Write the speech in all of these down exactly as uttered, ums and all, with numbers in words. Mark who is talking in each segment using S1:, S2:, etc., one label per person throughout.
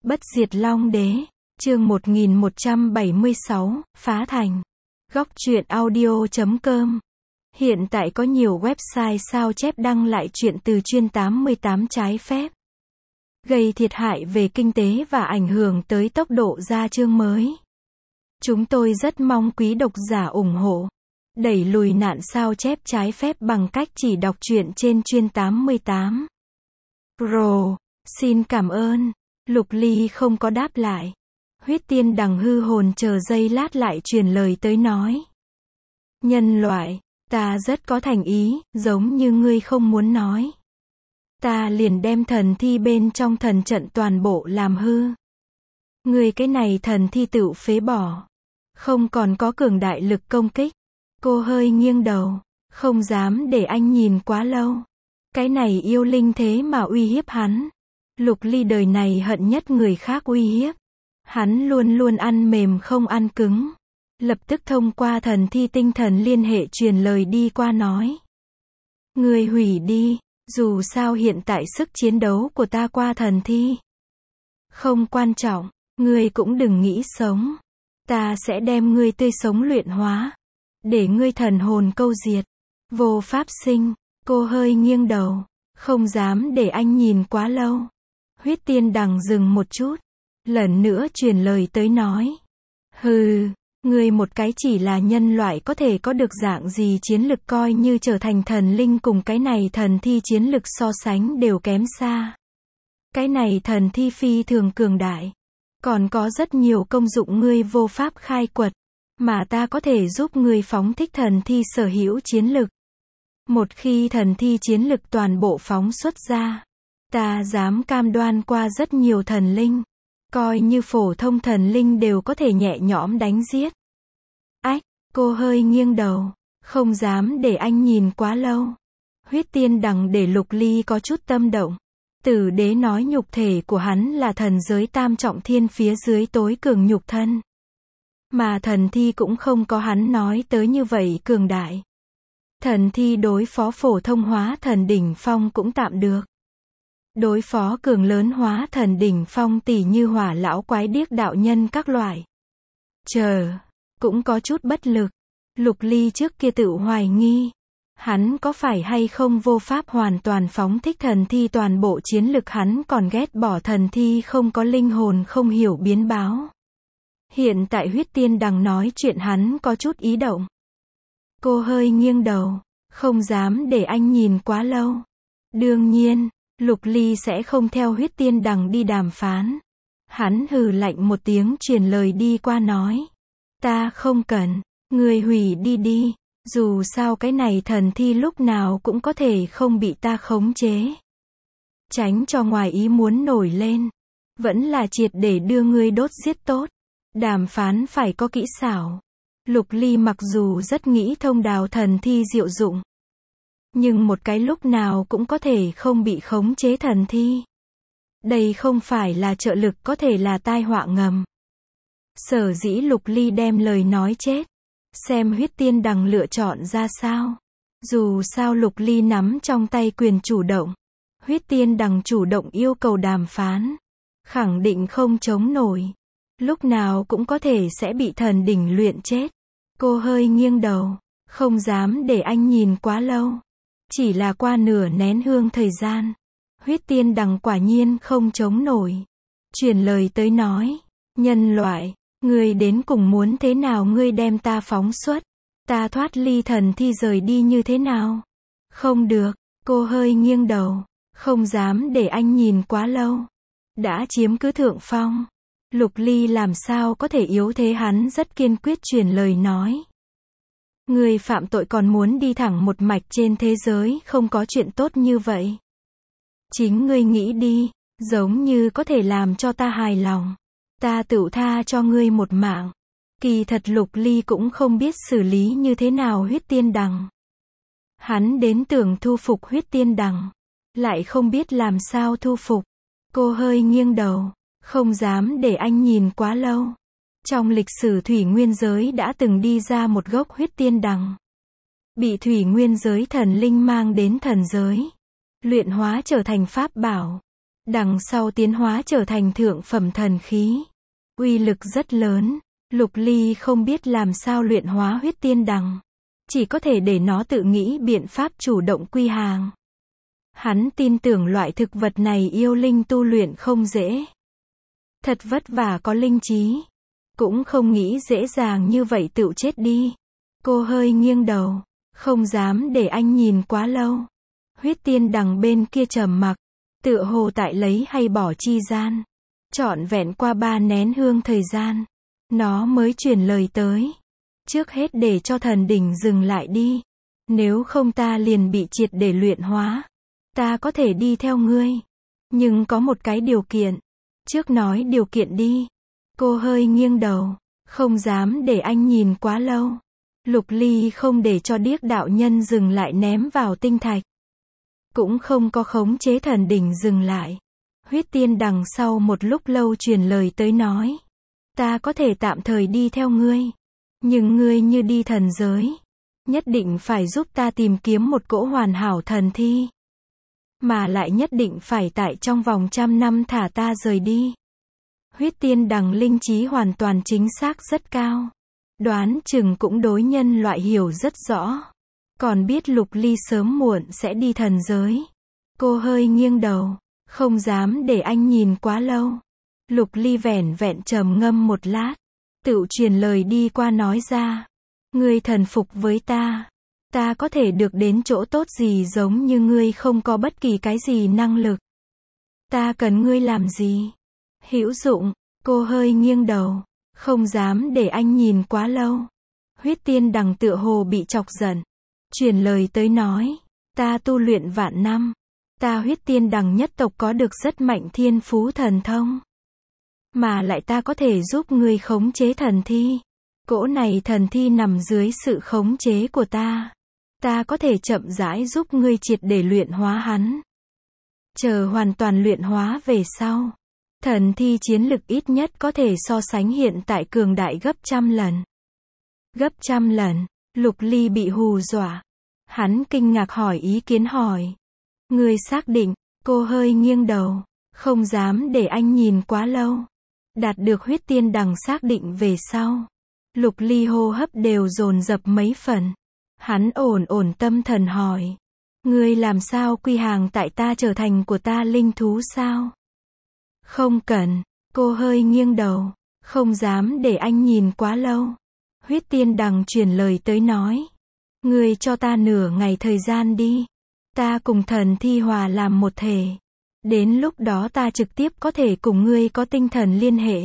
S1: Bất diệt Long Đế, chương một nghìn một trăm bảy mươi sáu, phá thành. Góc truyện audio chấm com. Hiện tại có nhiều website sao chép đăng lại truyện từ chuyên tám mươi tám trái phép, gây thiệt hại về kinh tế và ảnh hưởng tới tốc độ ra chương mới. Chúng tôi rất mong quý độc giả ủng hộ, đẩy lùi nạn sao chép trái phép bằng cách chỉ đọc truyện trên chuyên tám mươi tám. Pro, xin cảm ơn. Lục Ly không có đáp lại. Huyết Tiên Đằng hư hồn chờ giây lát lại truyền lời tới nói. Nhân loại, ta rất có thành ý, giống như ngươi không muốn nói. Ta liền đem thần thi bên trong thần trận toàn bộ làm hư. Ngươi cái này thần thi tựu phế bỏ. Không còn có cường đại lực công kích. Cô hơi nghiêng đầu, không dám để anh nhìn quá lâu. Cái này yêu linh thế mà uy hiếp hắn. Lục Ly đời này hận nhất người khác uy hiếp. Hắn luôn luôn ăn mềm không ăn cứng. Lập tức thông qua thần thi tinh thần liên hệ truyền lời đi qua nói. Ngươi hủy đi, dù sao hiện tại sức chiến đấu của ta qua thần thi. Không quan trọng, ngươi cũng đừng nghĩ sống. Ta sẽ đem ngươi tươi sống luyện hóa. Để ngươi thần hồn câu diệt. Vô pháp sinh, cô hơi nghiêng đầu. Không dám để anh nhìn quá lâu. Huyết Tiên Đằng dừng một chút. Lần nữa truyền lời tới nói. Hừ, ngươi một cái chỉ là nhân loại có thể có được dạng gì chiến lực coi như trở thành thần linh cùng cái này thần thi chiến lực so sánh đều kém xa. Cái này thần thi phi thường cường đại. Còn có rất nhiều công dụng ngươi vô pháp khai quật. Mà ta có thể giúp ngươi phóng thích thần thi sở hữu chiến lực. Một khi thần thi chiến lực toàn bộ phóng xuất ra. Ta dám cam đoan qua rất nhiều thần linh. Coi như phổ thông thần linh đều có thể nhẹ nhõm đánh giết. Ách, cô hơi nghiêng đầu. Không dám để anh nhìn quá lâu. Huyết Tiên Đằng để Lục Ly có chút tâm động. Tử đế nói nhục thể của hắn là thần giới tam trọng thiên phía dưới tối cường nhục thân. Mà thần thi cũng không có hắn nói tới như vậy cường đại. Thần thi đối phó phổ thông hóa thần đỉnh phong cũng tạm được. Đối phó cường lớn hóa thần đỉnh phong tỷ như hỏa lão quái điếc đạo nhân các loại. Chờ, cũng có chút bất lực. Lục Ly trước kia tự hoài nghi. Hắn có phải hay không vô pháp hoàn toàn phóng thích thần thi toàn bộ chiến lực, hắn còn ghét bỏ thần thi không có linh hồn không hiểu biến báo. Hiện tại Huyết Tiên Đằng nói chuyện hắn có chút ý động. Cô hơi nghiêng đầu, không dám để anh nhìn quá lâu. Đương nhiên, Lục Ly sẽ không theo Huyết Tiên Đằng đi đàm phán. Hắn hừ lạnh một tiếng truyền lời đi qua nói. Ta không cần, ngươi hủy đi đi. Dù sao cái này thần thi lúc nào cũng có thể không bị ta khống chế. Tránh cho ngoài ý muốn nổi lên. Vẫn là triệt để đưa ngươi đốt giết tốt. Đàm phán phải có kỹ xảo. Lục Ly mặc dù rất nghĩ thông đào thần thi diệu dụng. Nhưng một cái lúc nào cũng có thể không bị khống chế thần thi. Đây không phải là trợ lực, có thể là tai họa ngầm. Sở dĩ Lục Ly đem lời nói chết. Xem Huyết Tiên Đằng lựa chọn ra sao. Dù sao Lục Ly nắm trong tay quyền chủ động. Huyết Tiên Đằng chủ động yêu cầu đàm phán. Khẳng định không chống nổi. Lúc nào cũng có thể sẽ bị thần đỉnh luyện chết. Cô hơi nghiêng đầu. Không dám để anh nhìn quá lâu. Chỉ là qua nửa nén hương thời gian. Huyết Tiên Đằng quả nhiên không chống nổi. Truyền lời tới nói. Nhân loại, ngươi đến cùng muốn thế nào, ngươi đem ta phóng xuất. Ta thoát ly thần thi rời đi như thế nào? Không được, cô hơi nghiêng đầu. Không dám để anh nhìn quá lâu. Đã chiếm cứ thượng phong. Lục Ly làm sao có thể yếu thế, hắn rất kiên quyết truyền lời nói. Ngươi phạm tội còn muốn đi thẳng một mạch, trên thế giới không có chuyện tốt như vậy. Chính ngươi nghĩ đi, giống như có thể làm cho ta hài lòng. Ta tựu tha cho ngươi một mạng. Kỳ thật Lục Ly cũng không biết xử lý như thế nào Huyết Tiên Đằng. Hắn đến tưởng thu phục Huyết Tiên Đằng. Lại không biết làm sao thu phục. Cô hơi nghiêng đầu. Không dám để anh nhìn quá lâu. Trong lịch sử Thủy Nguyên giới đã từng đi ra một gốc Huyết Tiên Đằng. Bị Thủy Nguyên giới thần linh mang đến thần giới. Luyện hóa trở thành pháp bảo. Đằng sau tiến hóa trở thành thượng phẩm thần khí. Uy lực rất lớn. Lục Ly không biết làm sao luyện hóa huyết tiên đằng. Chỉ có thể để nó tự nghĩ biện pháp chủ động quy hàng. Hắn tin tưởng loại thực vật này yêu linh tu luyện không dễ. Thật vất vả có linh trí. Cũng không nghĩ dễ dàng như vậy tự chết đi. Cô hơi nghiêng đầu. Không dám để anh nhìn quá lâu. Huyết tiên đằng bên kia trầm mặc. Tựa hồ tại lấy hay bỏ chi gian. Trọn vẹn qua ba nén hương thời gian. Nó mới truyền lời tới. Trước hết để cho thần đỉnh dừng lại đi. Nếu không ta liền bị triệt để luyện hóa. Ta có thể đi theo ngươi. Nhưng có một cái điều kiện. Trước nói điều kiện đi. Cô hơi nghiêng đầu. Không dám để anh nhìn quá lâu. Lục Ly không để cho điếc đạo nhân dừng lại ném vào tinh thạch. Cũng không có khống chế thần đỉnh dừng lại. Huyết tiên đằng sau một lúc lâu truyền lời tới nói. Ta có thể tạm thời đi theo ngươi. Nhưng ngươi như đi thần giới. Nhất định phải giúp ta tìm kiếm một cỗ hoàn hảo thần thi. Mà lại nhất định phải tại trong vòng trăm năm thả ta rời đi. Huyết tiên đằng linh trí hoàn toàn chính xác rất cao. Đoán chừng cũng đối nhân loại hiểu rất rõ. Còn biết Lục Ly sớm muộn sẽ đi thần giới. Cô hơi nghiêng đầu. Không dám để anh nhìn quá lâu. Lục Ly vẻn vẹn trầm ngâm một lát. Tự truyền lời đi qua nói ra. Ngươi thần phục với ta. Ta có thể được đến chỗ tốt gì giống như ngươi không có bất kỳ cái gì năng lực. Ta cần ngươi làm gì? Hữu dụng. Cô hơi nghiêng đầu. Không dám để anh nhìn quá lâu. Huyết tiên đằng tựa hồ bị chọc giận. Truyền lời tới nói. Ta tu luyện vạn năm. Ta huyết tiên đằng nhất tộc có được rất mạnh thiên phú thần thông. Mà lại ta có thể giúp ngươi khống chế thần thi. Cỗ này thần thi nằm dưới sự khống chế của ta. Ta có thể chậm rãi giúp ngươi triệt để luyện hóa hắn. Chờ hoàn toàn luyện hóa về sau. Thần thi chiến lực ít nhất có thể so sánh hiện tại cường đại gấp trăm lần. Gấp trăm lần. Lục Ly bị hù dọa. Hắn kinh ngạc hỏi ý kiến hỏi. Ngươi xác định. Cô hơi nghiêng đầu. Không dám để anh nhìn quá lâu. Đạt được huyết tiên đằng xác định về sau. Lục Ly hô hấp đều dồn dập mấy phần. Hắn ổn ổn tâm thần hỏi. Ngươi làm sao quy hàng tại ta trở thành của ta linh thú sao? Không cần. Cô hơi nghiêng đầu. Không dám để anh nhìn quá lâu. Huyết tiên đằng truyền lời tới nói. Ngươi cho ta nửa ngày thời gian đi. Ta cùng thần thi hòa làm một thể. Đến lúc đó ta trực tiếp có thể cùng ngươi có tinh thần liên hệ.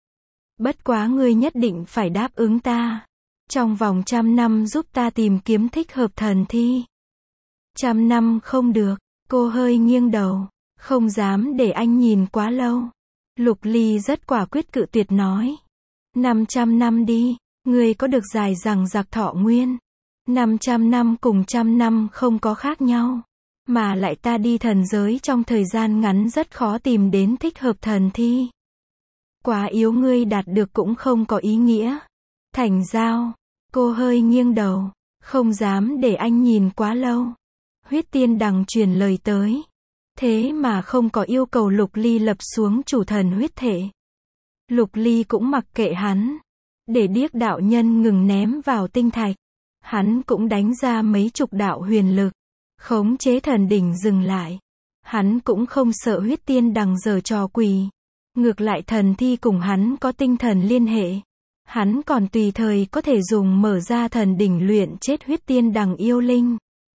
S1: Bất quá ngươi nhất định phải đáp ứng ta. Trong vòng trăm năm giúp ta tìm kiếm thích hợp thần thi. Trăm năm không được. Cô hơi nghiêng đầu. Không dám để anh nhìn quá lâu. Lục Ly rất quả quyết cự tuyệt nói. Năm trăm năm đi. Ngươi có được dài dằng dặc thọ nguyên. Năm trăm năm cùng trăm năm không có khác nhau. Mà lại ta đi thần giới trong thời gian ngắn rất khó tìm đến thích hợp thần thi. Quá yếu ngươi đạt được cũng không có ý nghĩa. Thành giao. Cô hơi nghiêng đầu. Không dám để anh nhìn quá lâu. Huyết tiên đằng truyền lời tới. Thế mà không có yêu cầu Lục Ly lập xuống chủ thần huyết thể. Lục Ly cũng mặc kệ hắn. Để điếc đạo nhân ngừng ném vào tinh thạch. Hắn cũng đánh ra mấy chục đạo huyền lực. Khống chế thần đỉnh dừng lại. Hắn cũng không sợ huyết tiên đằng giở trò quỷ. Ngược lại thần thi cùng hắn có tinh thần liên hệ. Hắn còn tùy thời có thể dùng mở ra thần đỉnh luyện chết huyết tiên đằng yêu linh.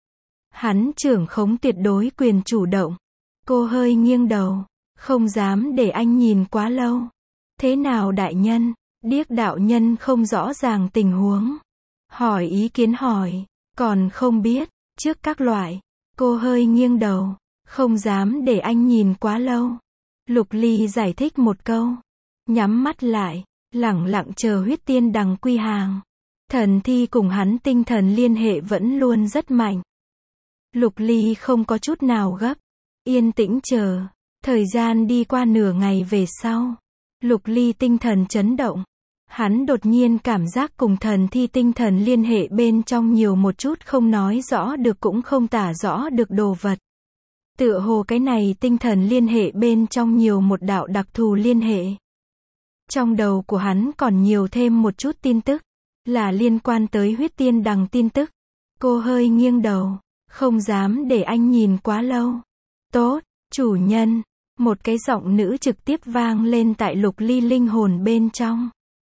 S1: Hắn trưởng khống tuyệt đối quyền chủ động. Cô hơi nghiêng đầu. Không dám để anh nhìn quá lâu. Thế nào đại nhân? Điếc đạo nhân không rõ ràng tình huống. Hỏi ý kiến hỏi. Còn không biết. Trước các loại. Cô hơi nghiêng đầu. Không dám để anh nhìn quá lâu. Lục Ly giải thích một câu. Nhắm mắt lại. Lẳng lặng chờ huyết tiên đằng quy hàng. Thần thi cùng hắn tinh thần liên hệ vẫn luôn rất mạnh. Lục Ly không có chút nào gấp. Yên tĩnh chờ. Thời gian đi qua nửa ngày về sau. Lục Ly tinh thần chấn động. Hắn đột nhiên cảm giác cùng thần thi tinh thần liên hệ bên trong nhiều một chút không nói rõ được cũng không tả rõ được đồ vật. Tựa hồ cái này tinh thần liên hệ bên trong nhiều một đạo đặc thù liên hệ. Trong đầu của hắn còn nhiều thêm một chút tin tức, là liên quan tới huyết tiên đằng tin tức. Cô hơi nghiêng đầu, không dám để anh nhìn quá lâu. Tốt, chủ nhân. Một cái giọng nữ trực tiếp vang lên tại Lục Ly linh hồn bên trong.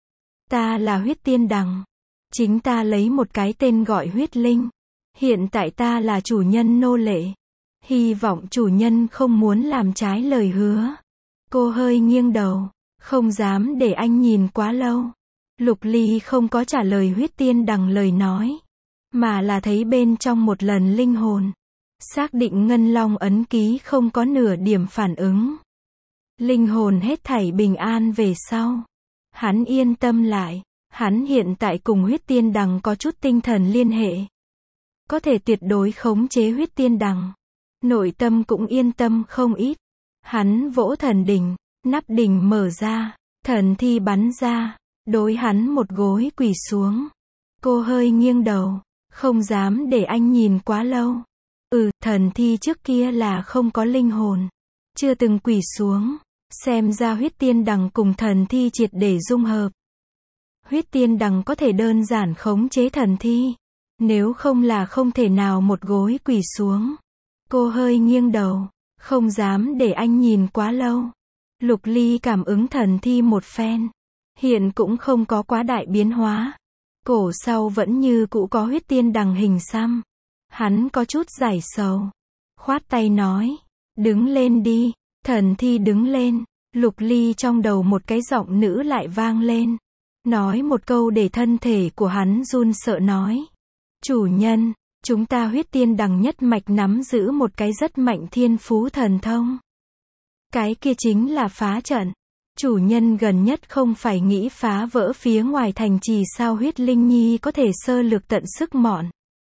S1: Ta là huyết tiên đằng. Chính ta lấy một cái tên gọi huyết linh. Hiện tại ta là chủ nhân nô lệ. Hy vọng chủ nhân không muốn làm trái lời hứa. Cô hơi nghiêng đầu, không dám để anh nhìn quá lâu. Lục Ly không có trả lời huyết tiên đằng lời nói, mà là thấy bên trong một lần linh hồn. Xác định ngân long ấn ký không có nửa điểm phản ứng. Linh hồn hết thảy bình an về sau. Hắn yên tâm lại, hắn hiện tại cùng huyết tiên đằng có chút tinh thần liên hệ. Có thể tuyệt đối khống chế huyết tiên đằng. Nội tâm cũng yên tâm không ít. Hắn vỗ thần đỉnh, nắp đỉnh mở ra, thần thi bắn ra, đối hắn một gối quỳ xuống. Cô hơi nghiêng đầu, không dám để anh nhìn quá lâu. Ừ, thần thi trước kia là không có linh hồn, chưa từng quỳ xuống, xem ra huyết tiên đằng cùng thần thi triệt để dung hợp. Huyết tiên đằng có thể đơn giản khống chế thần thi, nếu không là không thể nào một gối quỳ xuống. Cô hơi nghiêng đầu, không dám để anh nhìn quá lâu. Lục Ly cảm ứng thần thi một phen, hiện cũng không có quá đại biến hóa. Cổ sau vẫn như cũ có huyết tiên đằng hình xăm. Hắn có chút giải sầu, khoát tay nói, đứng lên đi. Thần thi đứng lên. Lục Ly trong đầu một cái giọng nữ lại vang lên, nói một câu để thân thể của hắn run sợ nói, chủ nhân, chúng ta huyết tiên đằng nhất mạch nắm giữ một cái rất mạnh thiên phú thần thông. Cái kia chính là phá trận. Chủ nhân gần nhất không phải nghĩ phá vỡ phía ngoài thành trì sao? Huyết Linh Nhi có thể sơ lược tận sức mọn.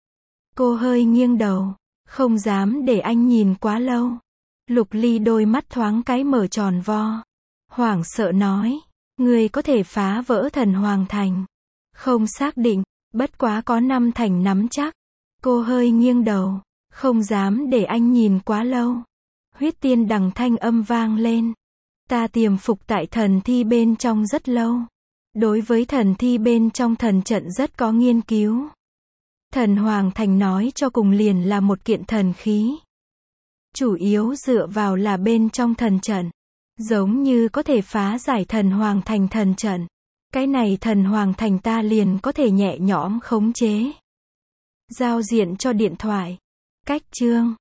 S1: Cô hơi nghiêng đầu, không dám để anh nhìn quá lâu. Lục Ly đôi mắt thoáng cái mở tròn vo, hoảng sợ nói, người có thể phá vỡ thần hoàng thành. Không xác định, bất quá có năm thành nắm chắc. Cô hơi nghiêng đầu, không dám để anh nhìn quá lâu. Huyết tiên đằng thanh âm vang lên. Ta tiềm phục tại thần thi bên trong rất lâu. Đối với thần thi bên trong thần trận rất có nghiên cứu. Thần Hoàng Thành nói cho cùng liền là một kiện thần khí. Chủ yếu dựa vào là bên trong thần trận. Giống như có thể phá giải thần Hoàng Thành thần trận. Cái này thần Hoàng Thành ta liền có thể nhẹ nhõm khống chế. Giao diện cho điện thoại. Cách chương